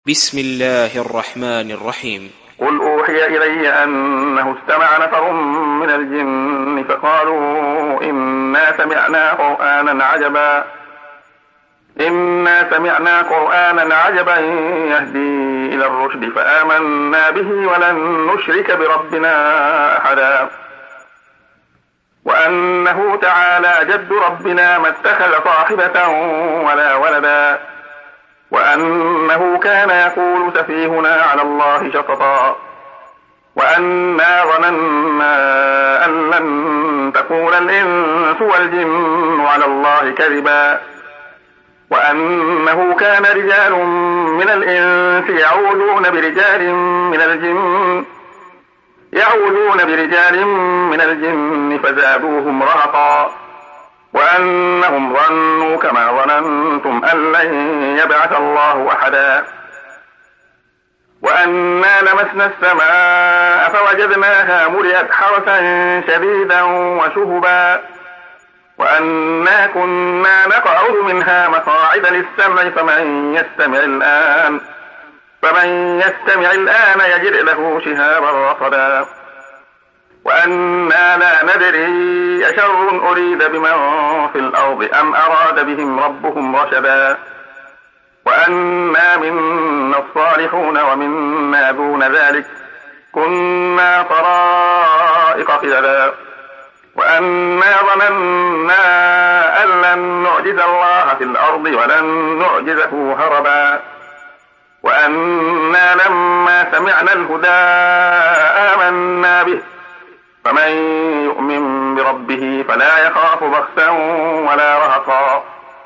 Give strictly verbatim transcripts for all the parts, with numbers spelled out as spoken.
بسم الله الرحمن الرحيم. قل أوحي إلي أنه استمع نفر من الجن فقالوا إنا سمعنا قرآنا عجبا إنا سمعنا قرآنا عجبا يهدي إلى الرشد فآمنا به ولن نشرك بربنا أحدا وأنه تعالى جد ربنا ما اتخذ صاحبة ولا ولدا وأنه كان يقول سفيهنا على الله شططا وأنا ظننا أن لن تقول الإنس والجن على الله كذبا وأنه كان رجال من الإنس يعوذون برجال من الجن يعوذون برجال من الجن فزادوهم رهقا وأنهم ظنوا كما ظننتم أن لن يبعث الله أحدا وأنا لمسنا السماء فوجدناها ملئت حرسا شديدا وشهبا وأنا كنا نقعد منها مقاعد للسمع فمن يستمع الآن فمن يستمع الآن يجد له شهابا رصدا وأنا لا ندري أشر أريد بمن في الأرض أم أراد بهم ربهم رشدا وأنا منا الصالحون ومنا دون ذلك كنا طرائق قددا وأنا ظننا أن لن نعجز الله في الأرض ولن نعجزه هربا وأنا لما سمعنا الهدى آمنا به فمن يؤمن بربه فلا يخاف بخسا ولا رهقا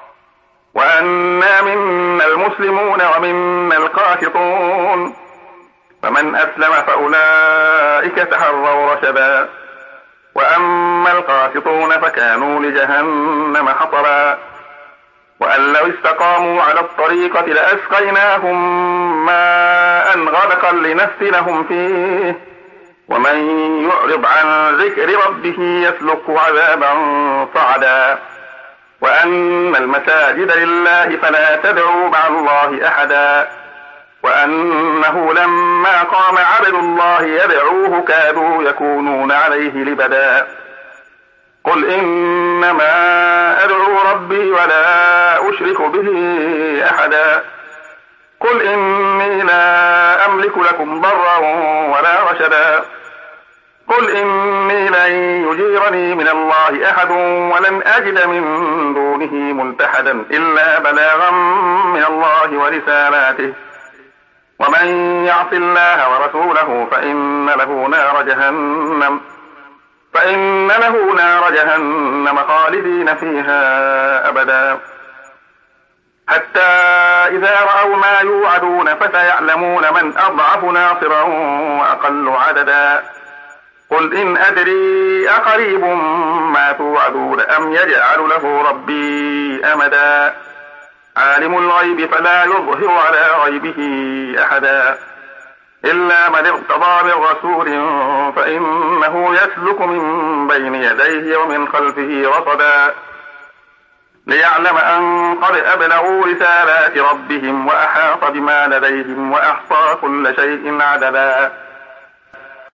وأنا منا المسلمون ومنا القاسطون فمن أسلم فأولئك تحروا رشدا وأما القاسطون فكانوا لجهنم حطبا وأن لو استقاموا على الطريقة لأسقيناهم ماء غدقا لنفتنهم فيه ومن يعرض عن ذكر ربه يسلكه عذابا صعدا وأن المساجد لله فلا تدعوا مع الله أحدا وأنه لما قام عبد الله يدعوه كادوا يكونون عليه لبدا قل إنما أدعو ربي ولا أشرك به أحدا قل إني لا أملك لكم ضرا ولا رشدا قل إني لن يجيرني من الله أحد ولن أجد من دونه ملتحدا إلا بلاغا من الله ورسالاته ومن يعص الله ورسوله فإن له نار جهنم فإن له نار جهنم خالدين فيها أبدا حتى إذا رأوا ما يوعدون فسيعلمون من أضعف ناصرا وأقل عددا قل إن أدري أقريب ما توعدون أم يجعل له ربي أمدا عالم الغيب فلا يظهر على غيبه أحدا إلا من ارتضى من رسول فإنه يسلك من بين يديه ومن خلفه رصدا ليعلم أن قد أبلغوا رسالات ربهم وأحاط بما لديهم وأحصى كل شيء عددا